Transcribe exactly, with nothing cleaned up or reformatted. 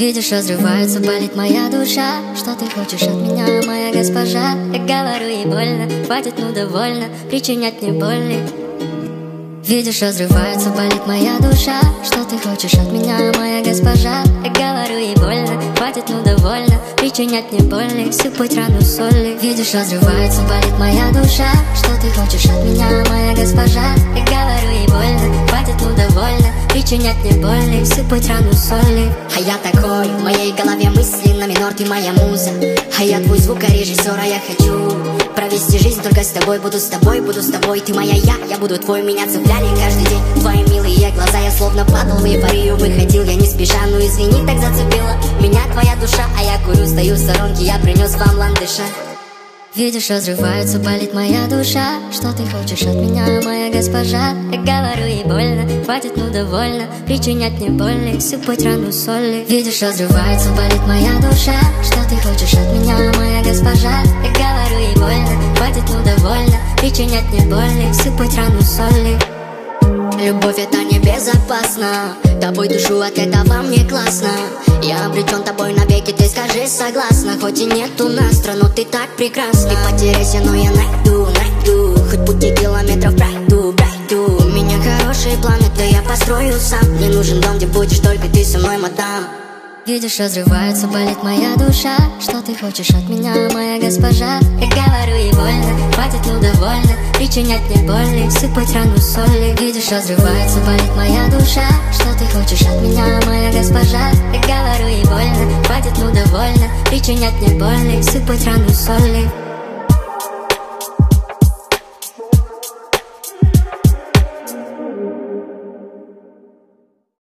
Видишь, разрывается, болит моя душа. Что ты хочешь от меня, моя госпожа? Я говорю, ей больно, хватит, ну довольно причинять мне боли. Видишь, разрывается, болит моя душа. Что ты хочешь от меня, моя госпожа? Я говорю, ей больно, хватит, ну довольно причинять мне боли, сыпать рану соли. Видишь, разрывается, болит моя душа. Что ты хочешь от меня, моя госпожа? Я говорю, ей больно, хватит, ну довольно причинять мне боли, сыпать рану соли. А я такой, в моей голове мысли на минор, ты моя муза. А я твой звукорежиссер, а я хочу провести жизнь только с тобой. Буду с тобой, буду с тобой, ты моя я, я буду твой. Меня цепляли каждый день твои милые глаза. Я словно падал в эйфорию, выходил я не спеша. Ну извини, так зацепила меня твоя душа. А я курю, стою в сторонке, я принес вам ландыша. Видишь, разрывается, болит моя душа. Что ты хочешь от меня, моя госпожа? Я говорю, ей больно, хватит, ну довольно причинять мне боли, сыпать рану соли. Видишь, разрывается, болит моя душа. Что ты хочешь от меня, моя госпожа? Я говорю, ей больно, хватит, ну довольно причинять мне боли, сыпать рану соли. Любовь это небезопасно, тобой душу от этого мне классно. Я обречен тобой навеки, ты скажи согласна. Хоть и нет у нас страну, но ты так прекрасна. Ты потеряйся, но я найду, найду. Хоть пути километров пройду, пройду. У меня хорошие планы, да я построю сам. Мне нужен дом, где будешь только ты со мной, мадам. Видишь, разрывается, болит моя душа. Что ты хочешь от меня, моя госпожа? Я говорю, ей больно, хватит, ну довольно причинять мне боли, сыпать рану соли. Видишь, разрывается, болит моя душа. Что ты хочешь от меня, моя госпожа? Я говорю, ей больно, хватит, ну довольно причинять мне боли, сыпать рану соли.